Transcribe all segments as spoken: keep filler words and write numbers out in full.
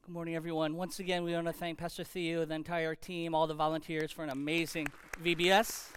Good morning, everyone. Once again, we want to thank Pastor Theo, the entire team, all the volunteers for an amazing V B S.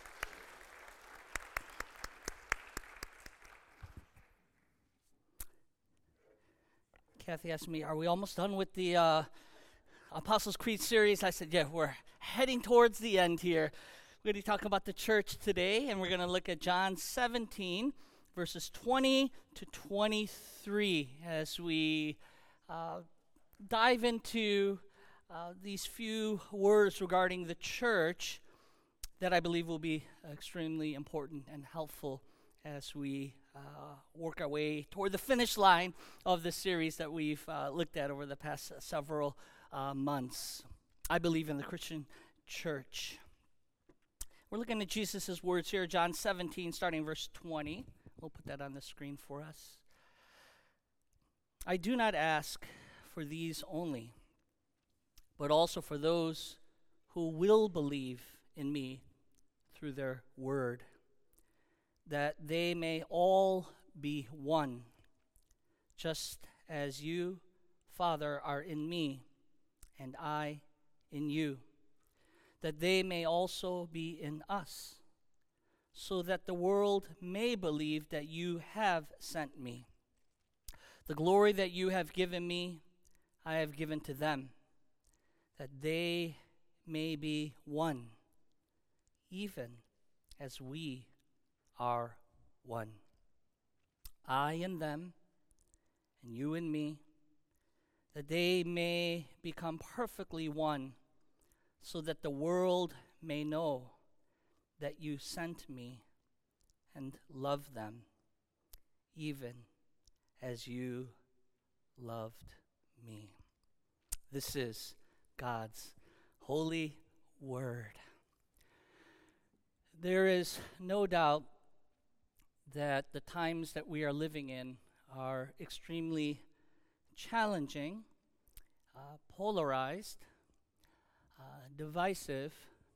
Kathy asked me, are we almost done with the uh, Apostles' Creed series? I said, yeah, we're heading towards the end here. We're going to be talking about the church today, and we're going to look at John seventeen, verses twenty to twenty-three, as we uh, dive into uh, these few words regarding the church that I believe will be extremely important and helpful as we uh, work our way toward the finish line of the series that we've uh, looked at over the past uh, several uh, months. I believe in the Christian church. We're looking at Jesus' words here, John seventeen, starting verse twenty. We'll put that on the screen for us. I do not ask for these only, but also for those who will believe in me through their word, that they may all be one, just as you, Father, are in me, and I in you, that they may also be in us, so that the world may believe that you have sent me. The glory that you have given me, I have given to them, that they may be one, even as we are one. I and them, and you and me, that they may become perfectly one, so that the world may know that you sent me and love them, even as you loved me. This is God's holy word. There is no doubt that the times that we are living in are extremely challenging, uh, polarized, uh, divisive,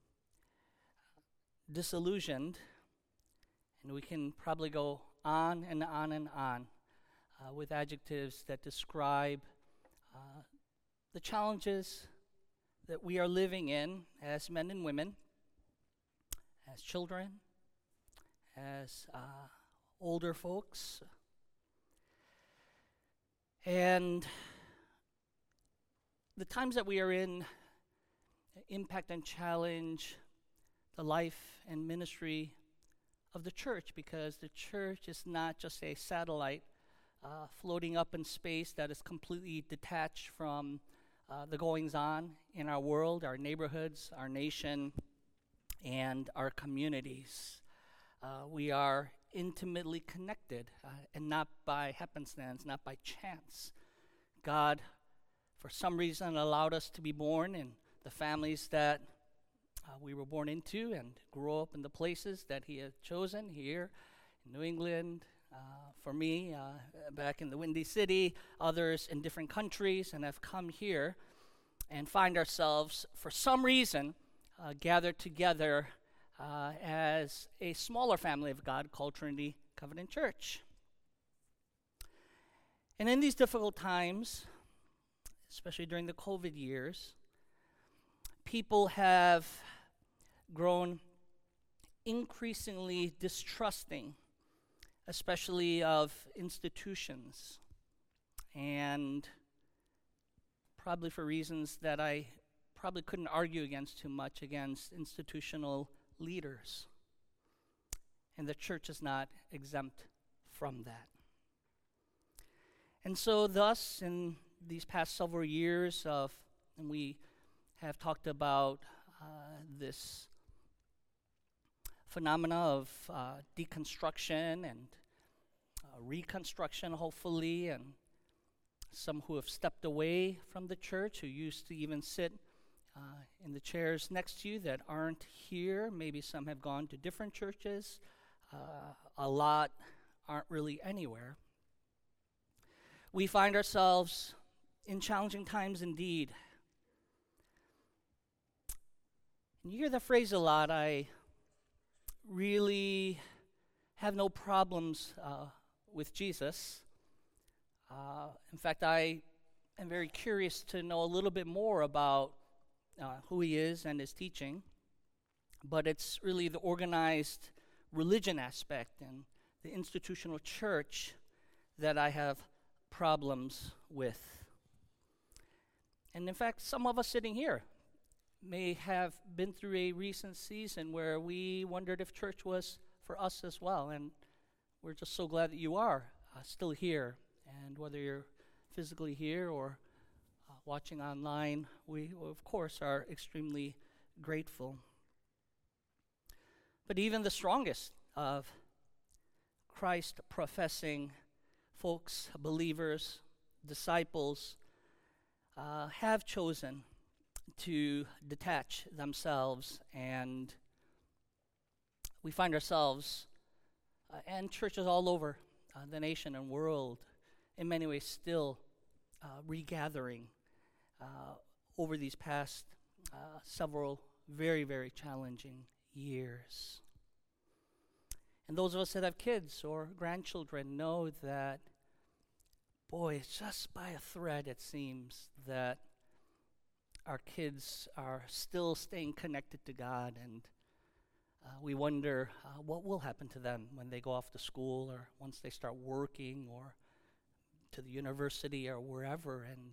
disillusioned, and we can probably go on and on and on uh, with adjectives that describe uh, the challenges that we are living in as men and women, as children, as uh, older folks. And the times that we are in impact and challenge the life and ministry of the church, because the church is not just a satellite uh, floating up in space that is completely detached from uh, the goings-on in our world, our neighborhoods, our nation, and our communities. Uh, we are intimately connected, uh, and not by happenstance, not by chance. God, for some reason, allowed us to be born in the families that uh, we were born into and grow up in the places that He had chosen here in New England. Uh, for me, uh, back in the Windy City, others in different countries, and have come here and find ourselves, for some reason, uh, gathered together uh, as a smaller family of God called Trinity Covenant Church. And in these difficult times, especially during the COVID years, people have grown increasingly distrusting, especially of institutions, and probably for reasons that I probably couldn't argue against too much, against institutional leaders. And the church is not exempt from that. And so thus, in these past several years of, and we have talked about uh, this phenomena of uh, deconstruction and uh, reconstruction, hopefully, and some who have stepped away from the church, who used to even sit uh, in the chairs next to you that aren't here. Maybe some have gone to different churches. Uh, a lot aren't really anywhere. We find ourselves in challenging times indeed. And you hear that phrase a lot. I really have no problems uh, with Jesus. Uh, in fact, I am very curious to know a little bit more about uh, who he is and his teaching, but it's really the organized religion aspect and the institutional church that I have problems with. And in fact, some of us sitting here may have been through a recent season where we wondered if church was for us as well, and we're just so glad that you are uh, still here. And whether you're physically here or uh, watching online, we, of course, are extremely grateful. But even the strongest of Christ-professing folks, believers, disciples, uh, have chosen to detach themselves, and we find ourselves uh, and churches all over uh, the nation and world in many ways still uh, regathering uh, over these past uh, several very, very challenging years. And those of us that have kids or grandchildren know that, boy, it's just by a thread, it seems, that our kids are still staying connected to God, and uh, we wonder uh, what will happen to them when they go off to school or once they start working or to the university or wherever. And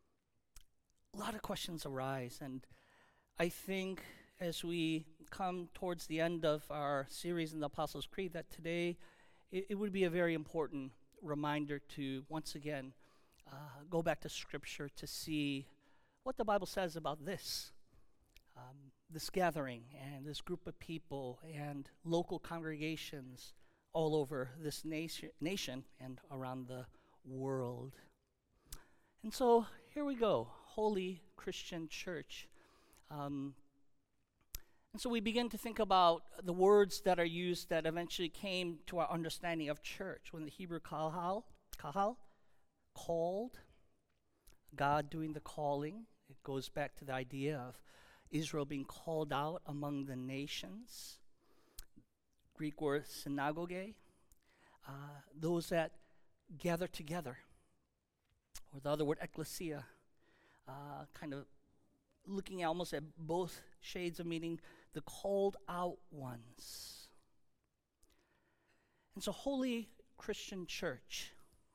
a lot of questions arise, and I think as we come towards the end of our series in the Apostles' Creed that today it, it would be a very important reminder to once again uh, go back to Scripture to see what the Bible says about this, um, this gathering and this group of people and local congregations all over this nation, nation and around the world. And so here we go, Holy Christian Church. Um, and so we begin to think about the words that are used that eventually came to our understanding of church. When the Hebrew kahal, kahal, called, God doing the calling, it goes back to the idea of Israel being called out among the nations. Greek word synagogue, uh, those that gather together, or the other word ecclesia, uh, kind of looking almost at both shades of meaning, the called out ones. And so Holy Christian Church,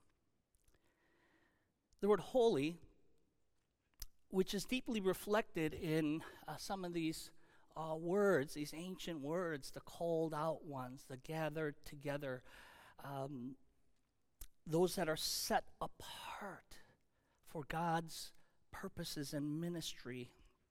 the word holy, which is deeply reflected in uh, some of these uh, words, these ancient words, the called out ones, the gathered together, um, those that are set apart for God's purposes and ministry.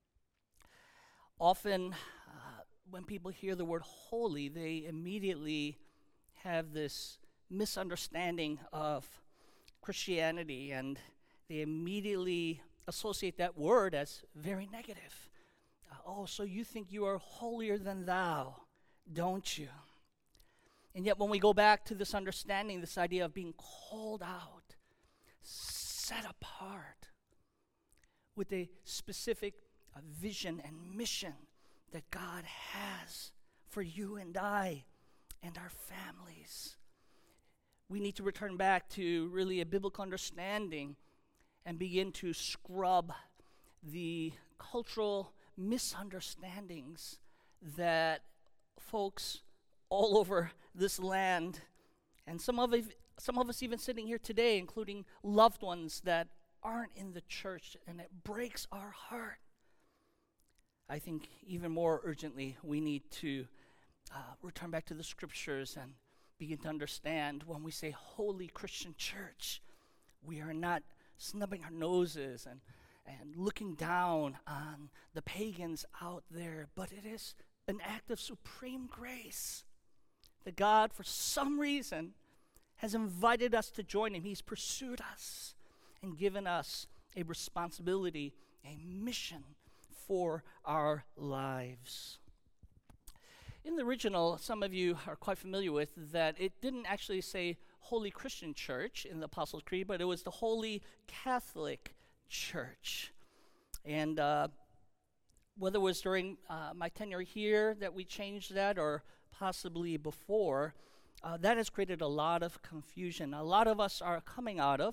Often, uh, when people hear the word holy, they immediately have this misunderstanding of Christianity, and they immediately associate that word as very negative. Uh, oh, so you think you are holier than thou, don't you? And yet when we go back to this understanding, this idea of being called out, set apart, with a specific uh, vision and mission that God has for you and I and our families. We need to return back to really a biblical understanding and begin to scrub the cultural misunderstandings that folks all over this land, and some of it, some of us even sitting here today, including loved ones that aren't in the church, and it breaks our heart. I think even more urgently, we need to uh, return back to the Scriptures and begin to understand when we say Holy Christian Church, we are not snubbing our noses and, and looking down on the pagans out there, but it is an act of supreme grace that God, for some reason, has invited us to join Him. He's pursued us and given us a responsibility, a mission for our lives. In the original, some of you are quite familiar with that it didn't actually say Holy Christian Church in the Apostles' Creed, but it was the Holy Catholic Church. And uh, whether it was during uh, my tenure here that we changed that, or possibly before, uh, that has created a lot of confusion. A lot of us are coming out of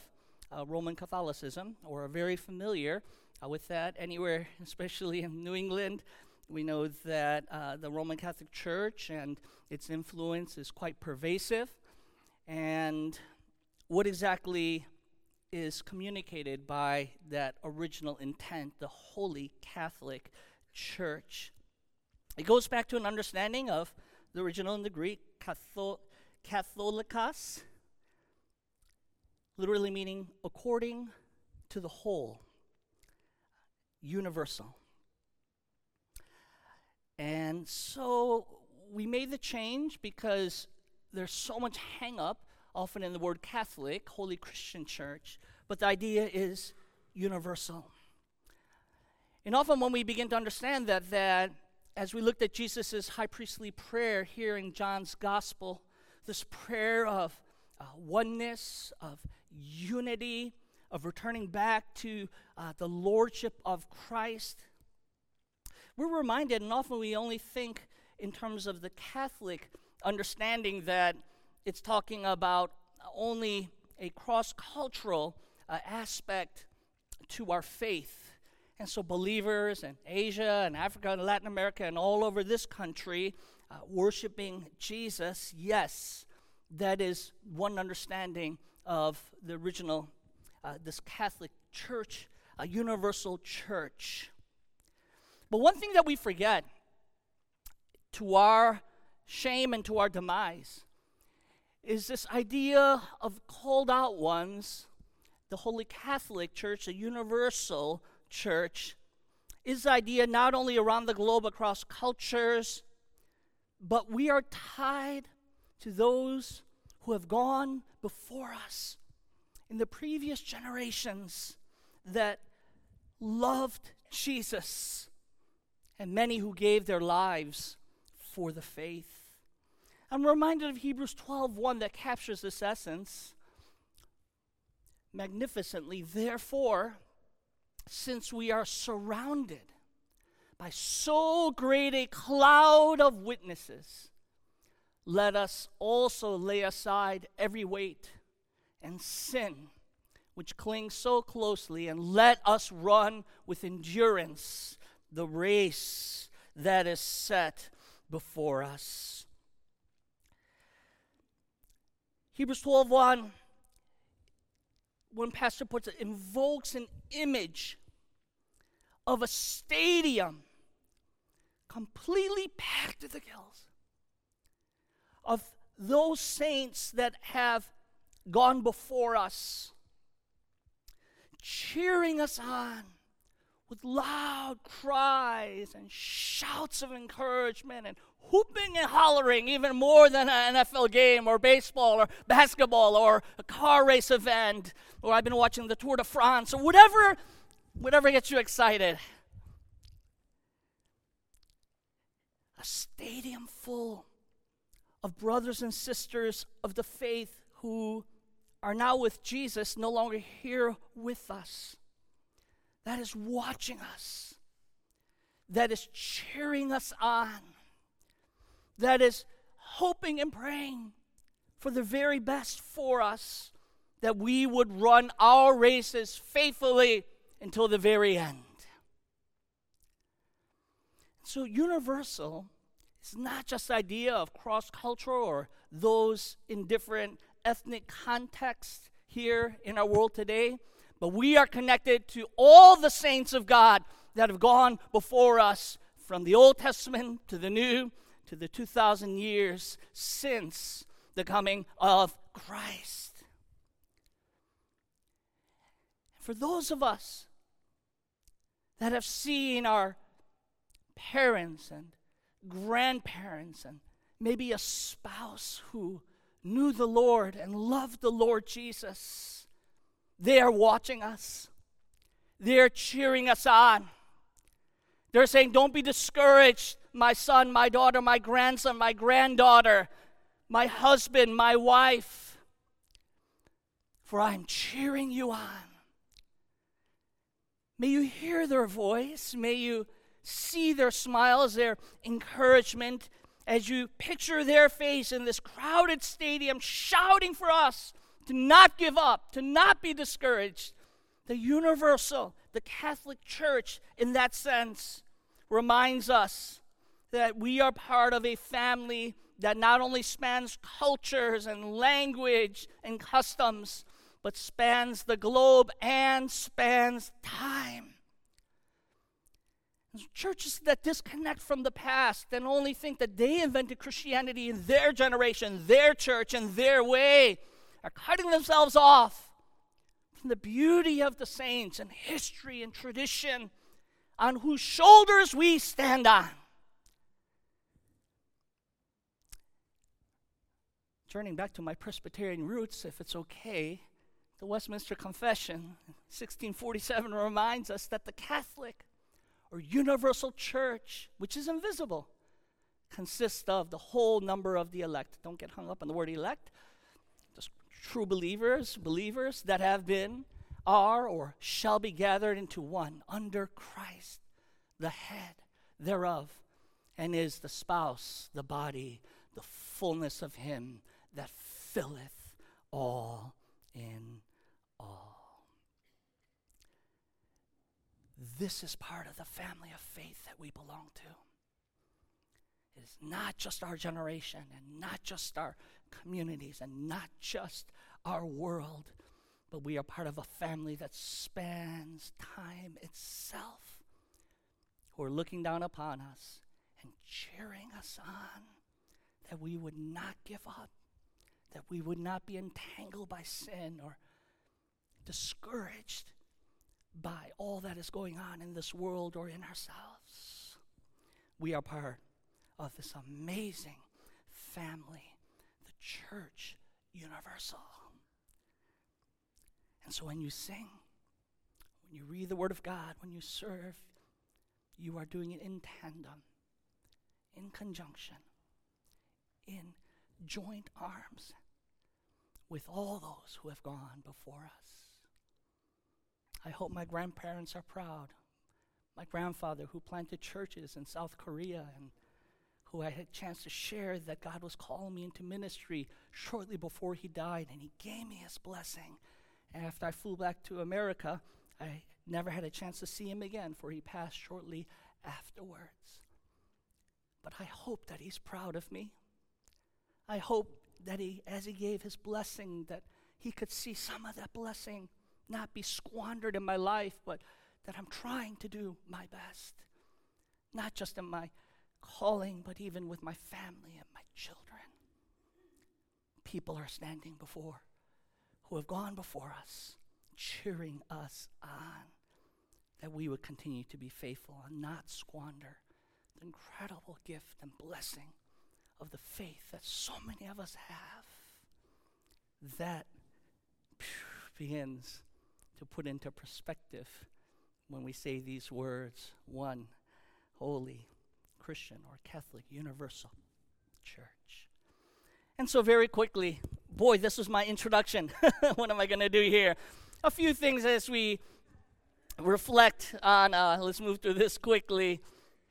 uh, Roman Catholicism, or are very familiar uh, with that. Anywhere, especially in New England, we know that uh, the Roman Catholic Church and its influence is quite pervasive. And what exactly is communicated by that original intent, the Holy Catholic Church? It goes back to an understanding of the original in the Greek, katho- katholikos, literally meaning according to the whole, universal. And so we made the change because there's so much hang up often in the word Catholic, Holy Christian Church, but the idea is universal. And often when we begin to understand that, that as we looked at Jesus' high priestly prayer here in John's Gospel, this prayer of uh, oneness, of unity, of returning back to uh, the lordship of Christ, we're reminded, and often we only think in terms of the Catholic understanding, that it's talking about only a cross-cultural uh, aspect to our faith. And so believers in Asia and Africa and Latin America and all over this country uh, worshiping Jesus, yes, that is one understanding of the original, uh, this Catholic Church, a universal church. But one thing that we forget, to our shame and to our demise, is this idea of called out ones, the Holy Catholic Church, a universal church, is the idea not only around the globe across cultures, but we are tied to those who have gone before us in the previous generations that loved Jesus, and many who gave their lives for the faith. I'm reminded of Hebrews twelve one that captures this essence magnificently. Therefore, since we are surrounded by so great a cloud of witnesses, let us also lay aside every weight and sin which clings so closely, and let us run with endurance the race that is set before us. Hebrews twelve one, one pastor puts it, invokes an image of a stadium completely packed to the gills, of those saints that have gone before us, cheering us on with loud cries and shouts of encouragement and whooping and hollering, even more than an N F L game or baseball or basketball or a car race event, or I've been watching the Tour de France, or whatever, whatever gets you excited. A stadium full of brothers and sisters of the faith who are now with Jesus, no longer here with us, that is watching us, that is cheering us on, that is hoping and praying for the very best for us, that we would run our races faithfully until the very end. So universal is not just the idea of cross-cultural or those in different ethnic contexts here in our world today, but we are connected to all the saints of God that have gone before us from the Old Testament to the New, to the two thousand years since the coming of Christ. For those of us that have seen our parents and grandparents and maybe a spouse who knew the Lord and loved the Lord Jesus, they are watching us. They're cheering us on. They're saying, don't be discouraged, my son, my daughter, my grandson, my granddaughter, my husband, my wife, for I am cheering you on. May you hear their voice. May you see their smiles, their encouragement, as you picture their face in this crowded stadium shouting for us to not give up, to not be discouraged. The universal, the Catholic Church, in that sense, reminds us that we are part of a family that not only spans cultures and language and customs, but spans the globe and spans time. Churches that disconnect from the past and only think that they invented Christianity in their generation, their church, and their way are cutting themselves off from the beauty of the saints and history and tradition on whose shoulders we stand on. Turning back to my Presbyterian roots, if it's okay, the Westminster Confession, sixteen forty-seven, reminds us that the Catholic or universal church, which is invisible, consists of the whole number of the elect. Don't get hung up on the word elect. Just true believers, believers that have been, are, or shall be gathered into one under Christ, the head thereof, and is the spouse, the body, the fullness of him that filleth all in all. This is part of the family of faith that we belong to. It is not just our generation and not just our communities and not just our world, but we are part of a family that spans time itself, who are looking down upon us and cheering us on, that we would not give up, that we would not be entangled by sin or discouraged by all that is going on in this world or in ourselves. We are part of this amazing family, the church universal. And so when you sing, when you read the Word of God, when you serve, you are doing it in tandem, in conjunction, in joint arms with all those who have gone before us. I hope my grandparents are proud. My grandfather, who planted churches in South Korea and who I had a chance to share that God was calling me into ministry shortly before he died, and he gave me his blessing. And after I flew back to America, I never had a chance to see him again, for he passed shortly afterwards. But I hope that he's proud of me. I hope that he, as he gave his blessing, that he could see some of that blessing not be squandered in my life, but that I'm trying to do my best, not just in my calling, but even with my family and my children. People are standing before, who have gone before us, cheering us on, that we would continue to be faithful and not squander the incredible gift and blessing of the faith that so many of us have. That phew, begins to put into perspective when we say these words: one holy Christian or Catholic universal church. And so very quickly, boy, this was my introduction. What am I going to do here? A few things as we reflect on, uh, let's move through this quickly.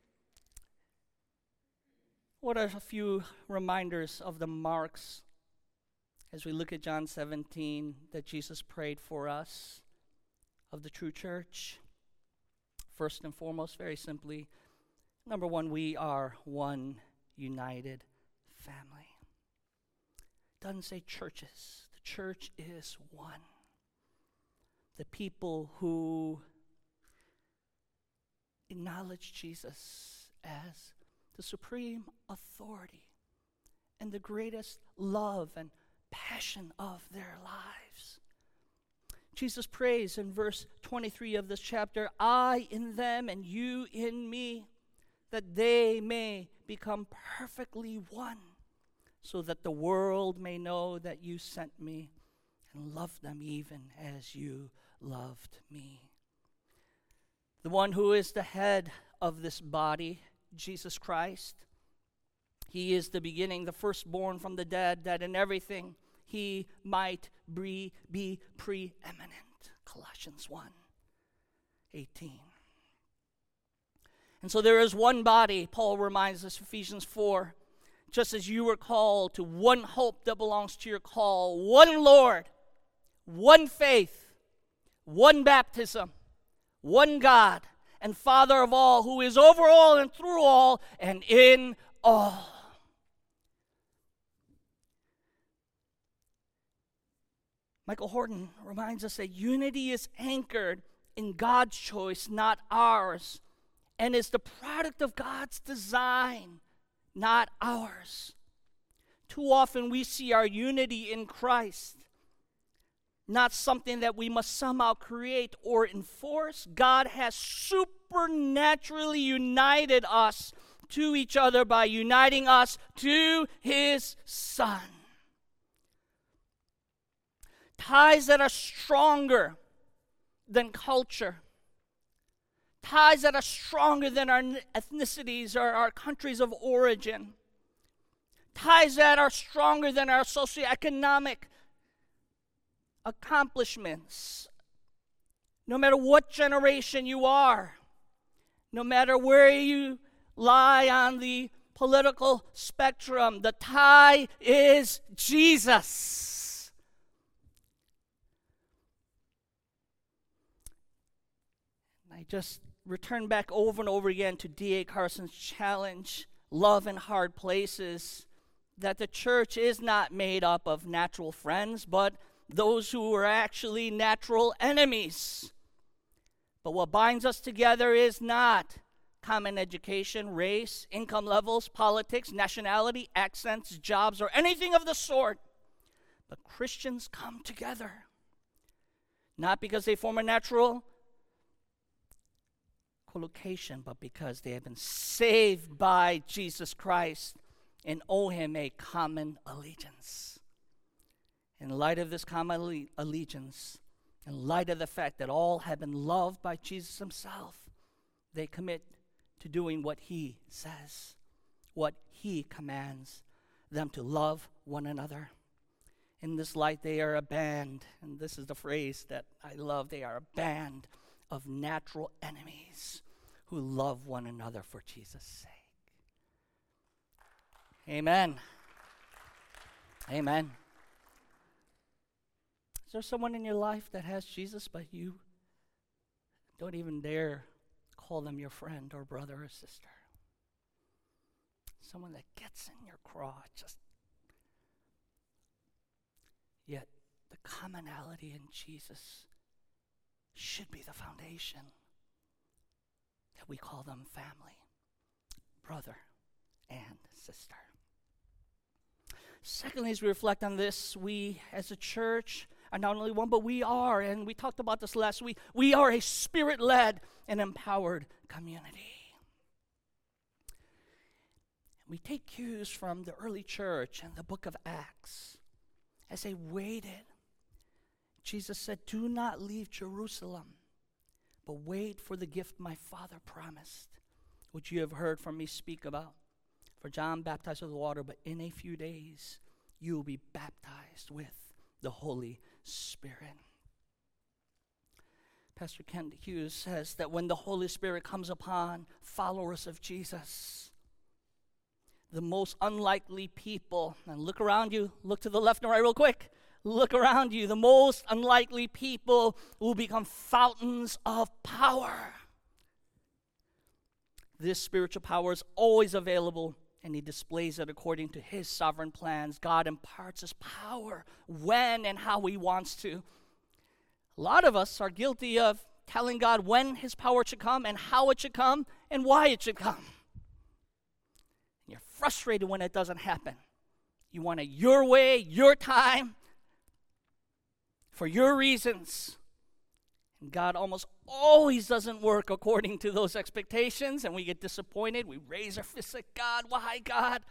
What are a few reminders of the marks as we look at John seventeen that Jesus prayed for us of the true church? First and foremost, very simply, number one, we are one united family. Doesn't say churches. The church is one. The people who acknowledge Jesus as the supreme authority and the greatest love and passion of their lives. Jesus prays in verse twenty-three of this chapter, I in them and you in me, that they may become perfectly one, so that the world may know that you sent me and loved them even as you loved me. The one who is the head of this body, Jesus Christ, he is the beginning, the firstborn from the dead, that in everything he might be, be preeminent. Colossians one eighteen. And so there is one body, Paul reminds us, Ephesians four, just as you were called to one hope that belongs to your call, one Lord, one faith, one baptism, one God, and Father of all, who is over all and through all and in all. Michael Horton reminds us that unity is anchored in God's choice, not ours, and is the product of God's design, not ours. Too often we see our unity in Christ, not something that we must somehow create or enforce. God has supernaturally united us to each other by uniting us to His Son. Ties that are stronger than culture. Ties that are stronger than our ethnicities or our countries of origin. Ties that are stronger than our socioeconomic accomplishments. No matter what generation you are, no matter where you lie on the political spectrum, the tie is Jesus. I just return back over and over again to D A Carson's challenge, love in hard places, that the church is not made up of natural friends, but those who are actually natural enemies. But what binds us together is not common education, race, income levels, politics, nationality, accents, jobs, or anything of the sort. But Christians come together, not because they form a natural collocation, but because they have been saved by Jesus Christ and owe Him a common allegiance. In light of this common alle- allegiance, in light of the fact that all have been loved by Jesus Himself, they commit to doing what He says, what He commands them to love one another. In this light, they are a band, and this is the phrase that I love, they are a band of natural enemies who love one another for Jesus' sake. Amen. Amen. Is there someone in your life that has Jesus, but you don't even dare call them your friend or brother or sister? Someone that gets in your craw, just yet the commonality in Jesus should be the foundation that we call them family, brother, and sister. Secondly, as we reflect on this, we as a church are not only one, but we are, and we talked about this last week, we are a spirit-led and empowered community. We take cues from the early church and the book of Acts. As they waited, Jesus said, "Do not leave Jerusalem, but wait for the gift my Father promised, which you have heard from me speak about. For John baptized with water, but in a few days you will be baptized with the Holy Spirit." Pastor Kent Hughes says that when the Holy Spirit comes upon followers of Jesus, the most unlikely people, and look around you, look to the left and right real quick, look around you, the most unlikely people will become fountains of power. This spiritual power is always available, and He displays it according to His sovereign plans. God imparts His power when and how He wants to. A lot of us are guilty of telling God when His power should come and how it should come and why it should come. You're frustrated when it doesn't happen. You want it your way, your time, for your reasons. And God almost always doesn't work according to those expectations, and we get disappointed. We raise our fists at God. Why, God?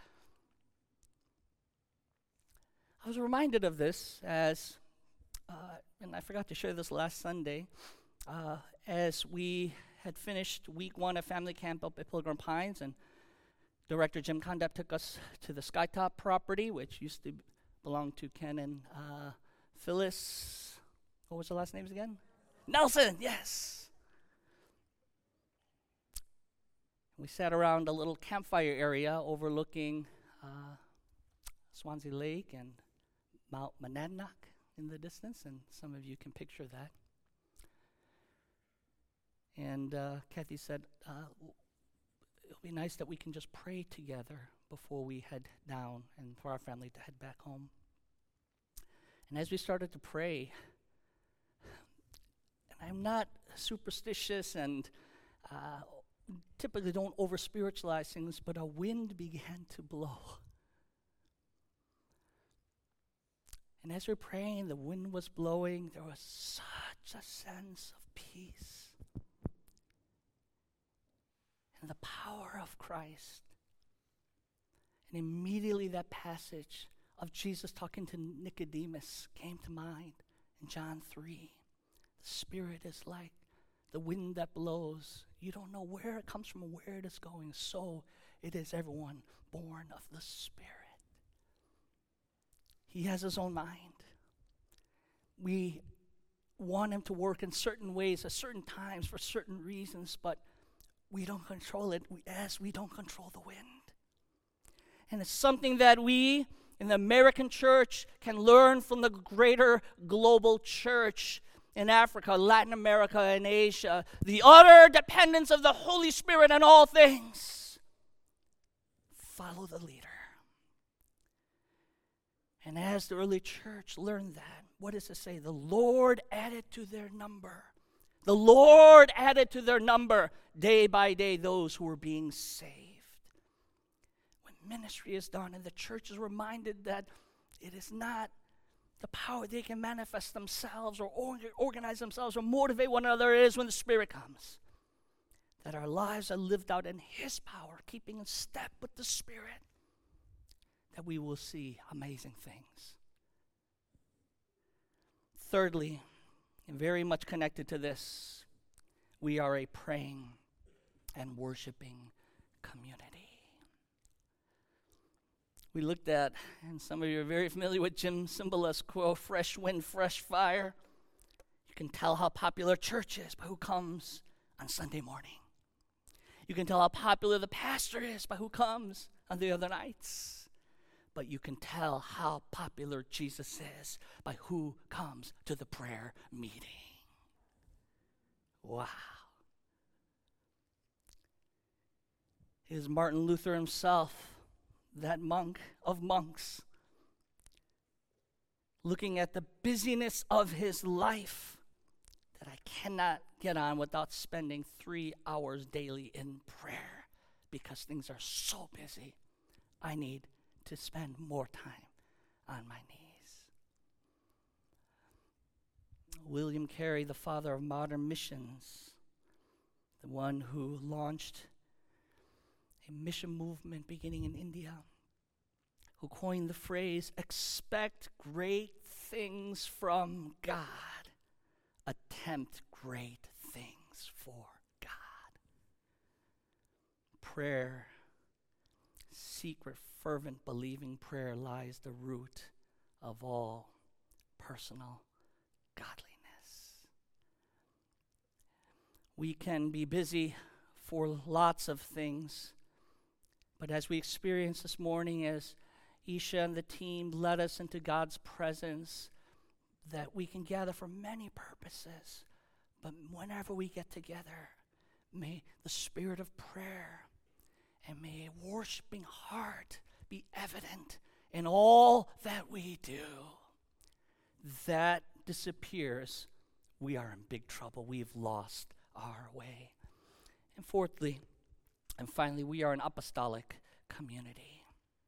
I was reminded of this as, uh, and I forgot to share this last Sunday, uh, as we had finished week one of family camp up at Pilgrim Pines, and Director Jim Condap took us to the Skytop property, which used to belong to Ken and uh, Phyllis. What was the last names again? Nelson, yes. We sat around a little campfire area overlooking uh, Swansea Lake and Mount Monadnock. in the distance, and some of you can picture that. And uh, Kathy said, uh, it'll be nice that we can just pray together before we head down and for our family to head back home. And as we started to pray, and I'm not superstitious and uh, typically don't over-spiritualize things, but a wind began to blow. And as we were praying, the wind was blowing. There was such a sense of peace and the power of Christ. And immediately that passage of Jesus talking to Nicodemus came to mind in John three. The Spirit is like the wind that blows. You don't know where it comes from or where it is going. So it is everyone born of the Spirit. He has his own mind. We want him to work in certain ways at certain times for certain reasons, but we don't control it we, as we don't control the wind. And it's something that we in the American church can learn from the greater global church in Africa, Latin America, and Asia. The utter dependence of the Holy Spirit on all things. Follow the leader. And as the early church learned that, what does it say? The Lord added to their number. The Lord added to their number day by day those who were being saved. When ministry is done and the church is reminded that it is not the power they can manifest themselves or or organize themselves or motivate one another, it is when the Spirit comes. That our lives are lived out in His power, keeping in step with the Spirit. That we will see amazing things. Thirdly, and very much connected to this, we are a praying and worshiping community. We looked at, and some of you are very familiar with Jim Cymbala's quote, fresh wind, fresh fire. You can tell how popular church is by who comes on Sunday morning. You can tell how popular the pastor is by who comes on the other nights. But you can tell how popular Jesus is by who comes to the prayer meeting. Wow. It is Martin Luther himself, that monk of monks, looking at the busyness of his life, that I cannot get on without spending three hours daily in prayer because things are so busy. I need to spend more time on my knees. William Carey, the father of modern missions, the one who launched a mission movement beginning in India, who coined the phrase, expect great things from God, attempt great things for God. Prayer, secret, fervent, believing prayer lies the root of all personal godliness. We can be busy for lots of things, but as we experienced this morning, as Isha and the team led us into God's presence, that we can gather for many purposes, but whenever we get together, may the spirit of prayer and may a worshiping heart be evident in all that we do. That disappears, we are in big trouble. We've lost our way. And fourthly, and finally, we are an apostolic community.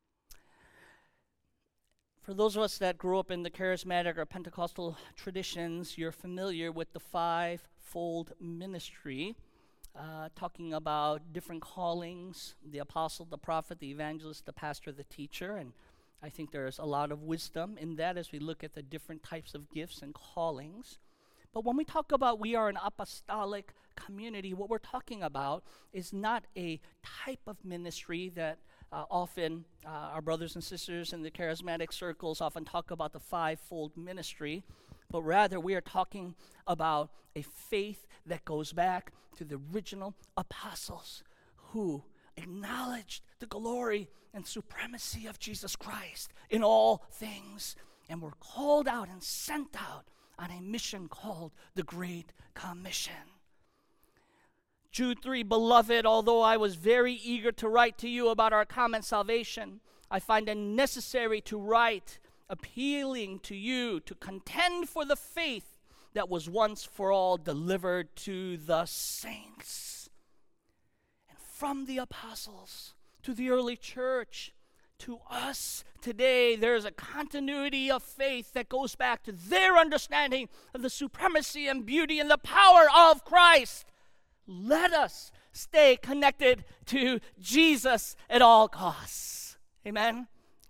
For those of us that grew up in the charismatic or Pentecostal traditions, you're familiar with the five-fold ministry. Uh, talking about different callings, the apostle, the prophet, the evangelist, the pastor, the teacher, and I think there's a lot of wisdom in that as we look at the different types of gifts and callings. But when we talk about we are an apostolic community, what we're talking about is not a type of ministry that uh, often uh, our brothers and sisters in the charismatic circles often talk about the five-fold ministry, but rather we are talking about a faith that goes back to the original apostles who acknowledged the glory and supremacy of Jesus Christ in all things and were called out and sent out on a mission called the Great Commission. Jude three, beloved, although I was very eager to write to you about our common salvation, I find it necessary to write, appealing to you to contend for the faith that was once for all delivered to the saints. And from the apostles to the early church, to us today, there's a continuity of faith that goes back to their understanding of the supremacy and beauty and the power of Christ. Let us stay connected to Jesus at all costs. Amen?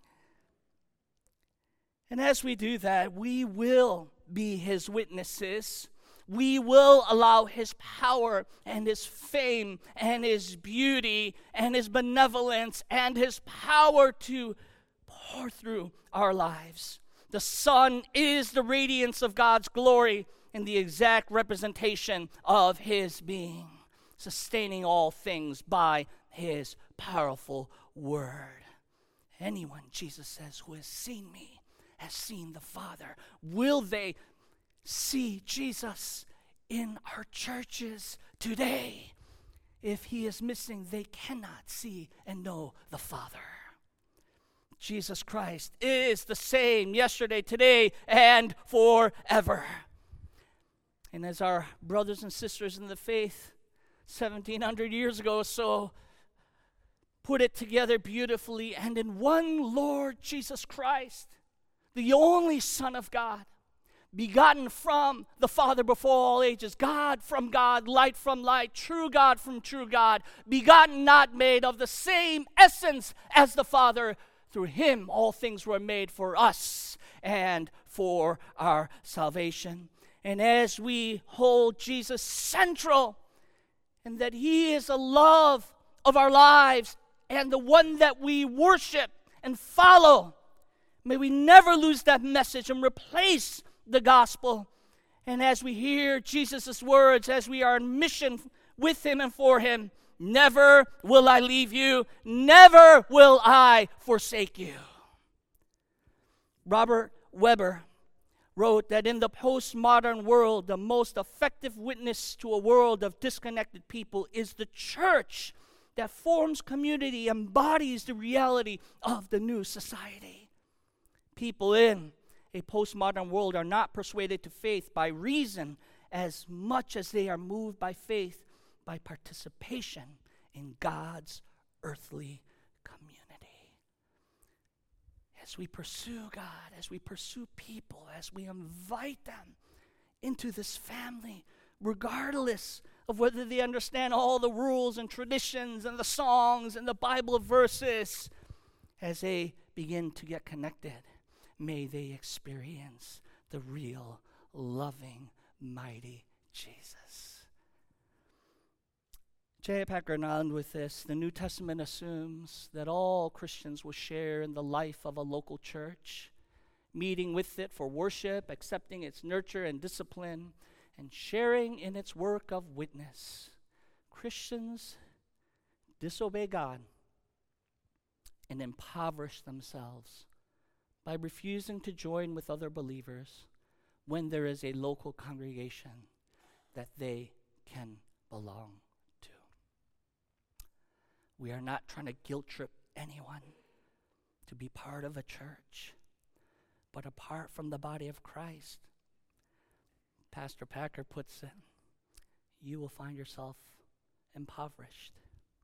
And as we do that, we will be his witnesses. We will allow his power and his fame and his beauty and his benevolence and his power to pour through our lives. The Son is the radiance of God's glory and the exact representation of his being, sustaining all things by his powerful word. Anyone, Jesus says, who has seen me has seen the Father. Will they see Jesus in our churches today? If he is missing, they cannot see and know the Father. Jesus Christ is the same yesterday, today, and forever. And as our brothers and sisters in the faith seventeen hundred years ago or so put it together beautifully, and in one Lord Jesus Christ, the only Son of God, begotten from the Father before all ages, God from God, light from light, true God from true God, begotten, not made, of the same essence as the Father. Through him all things were made for us and for our salvation. And as we hold Jesus central, and that he is the love of our lives and the one that we worship and follow, may we never lose that message and replace the gospel. And as we hear Jesus' words, as we are in mission with him and for him, never will I leave you, never will I forsake you. Robert Weber wrote that in the postmodern world, the most effective witness to a world of disconnected people is the church that forms community, embodies the reality of the new society. People in a postmodern world are not persuaded to faith by reason as much as they are moved by faith by participation in God's earthly community. As we pursue God, as we pursue people, as we invite them into this family, regardless of whether they understand all the rules and traditions and the songs and the Bible verses, as they begin to get connected, may they experience the real, loving, mighty Jesus. J I. Packer and on with this. The New Testament assumes that all Christians will share in the life of a local church, meeting with it for worship, accepting its nurture and discipline, and sharing in its work of witness. Christians disobey God and impoverish themselves by refusing to join with other believers when there is a local congregation that they can belong to. We are not trying to guilt trip anyone to be part of a church, but apart from the body of Christ. Pastor Packer puts it, you will find yourself impoverished.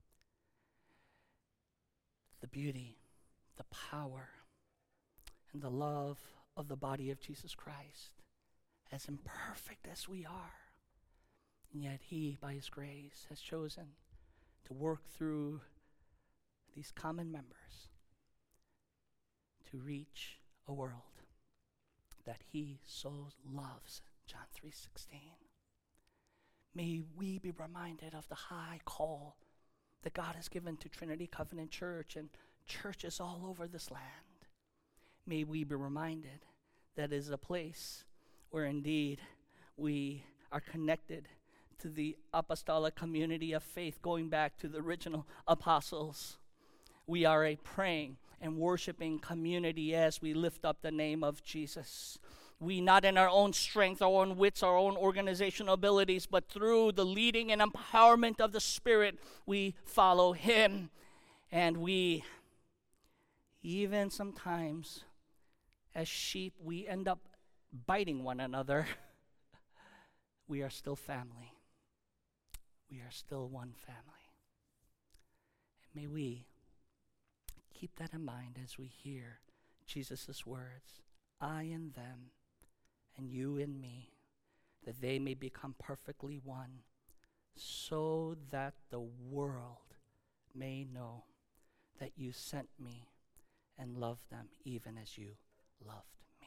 The beauty, the power, and the love of the body of Jesus Christ, as imperfect as we are, and yet he, by his grace, has chosen to work through these common members to reach a world that he so loves. John three sixteen. May we be reminded of the high call that God has given to Trinity Covenant Church and churches all over this land. May we be reminded that it is a place where indeed we are connected to the apostolic community of faith, going back to the original apostles. We are a praying and worshiping community as we lift up the name of Jesus. We, not in our own strength, our own wits, our own organizational abilities, but through the leading and empowerment of the Spirit, we follow him. And we, even sometimes, as sheep, we end up biting one another. We are still family. We are still one family. And may we keep that in mind as we hear Jesus' words, I in them, and you in me, that they may become perfectly one, so that the world may know that you sent me and loved them even as you loved me.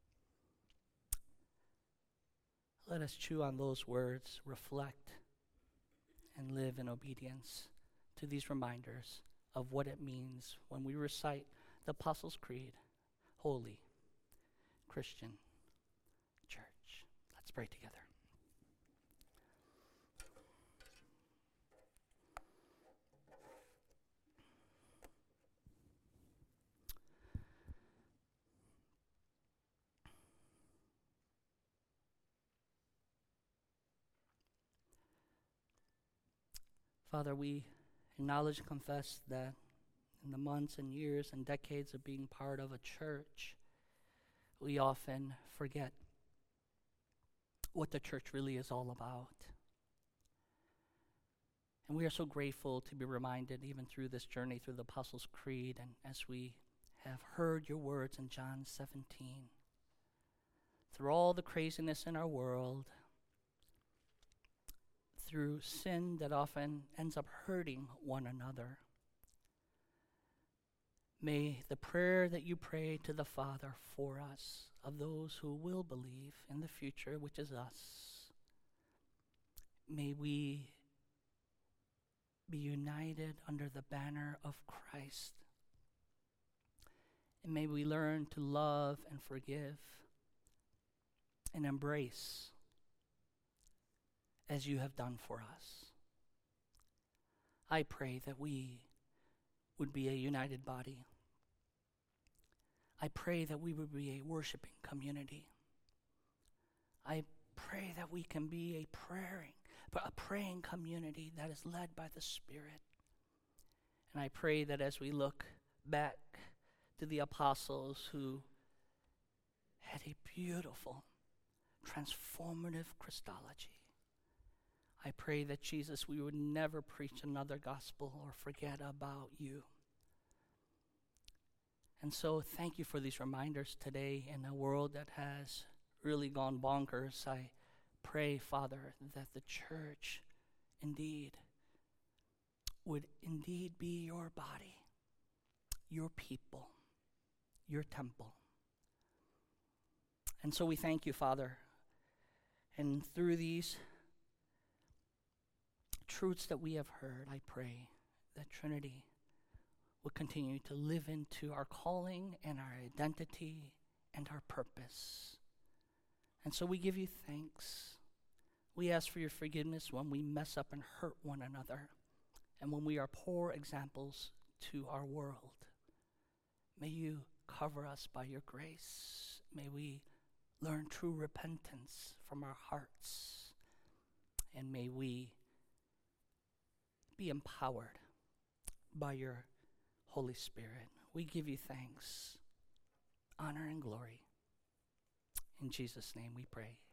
Let us chew on those words, reflect, and live in obedience to these reminders of what it means when we recite the Apostles' Creed, Holy Christian Church. Let's pray together. Father, we acknowledge and confess that in the months and years and decades of being part of a church, we often forget what the church really is all about. And we are so grateful to be reminded, even through this journey through the Apostles' Creed, and as we have heard your words in John seventeen, through all the craziness in our world, through sin that often ends up hurting one another, may the prayer that you pray to the Father for us, of those who will believe in the future, which is us, may we be united under the banner of Christ. And may we learn to love and forgive and embrace as you have done for us. I pray that we would be a united body. I pray that we would be a worshiping community. I pray that we can be a praying, a praying community that is led by the Spirit. And I pray that as we look back to the apostles who had a beautiful, transformative Christology, I pray that, Jesus, we would never preach another gospel or forget about you. And so thank you for these reminders today in a world that has really gone bonkers. I pray, Father, that the church indeed would indeed be your body, your people, your temple. And so we thank you, Father. And through these truths that we have heard, I pray that Trinity will continue to live into our calling and our identity and our purpose. And so we give you thanks. We ask for your forgiveness when we mess up and hurt one another, and when we are poor examples to our world. May you cover us by your grace. May we learn true repentance from our hearts, and may we be empowered by your Holy Spirit. We give you thanks, honor, and glory. In Jesus' name we pray.